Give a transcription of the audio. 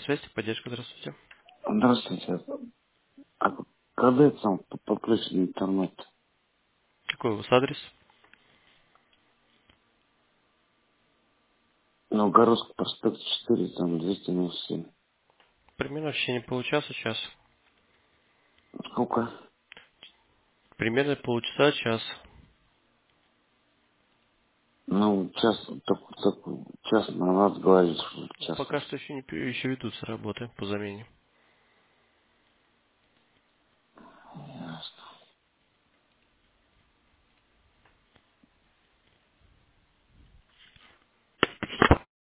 связь, поддержка, здравствуйте. Здравствуйте. А когда это сам подключен интернет? Какой у вас адрес? Новгородский проспект 4, там 297. Примерно в течение получаса, час. Сколько? Примерно полчаса, час. Ну, час, час назад говорили, что час. Пока что еще не еще ведутся работы по замене.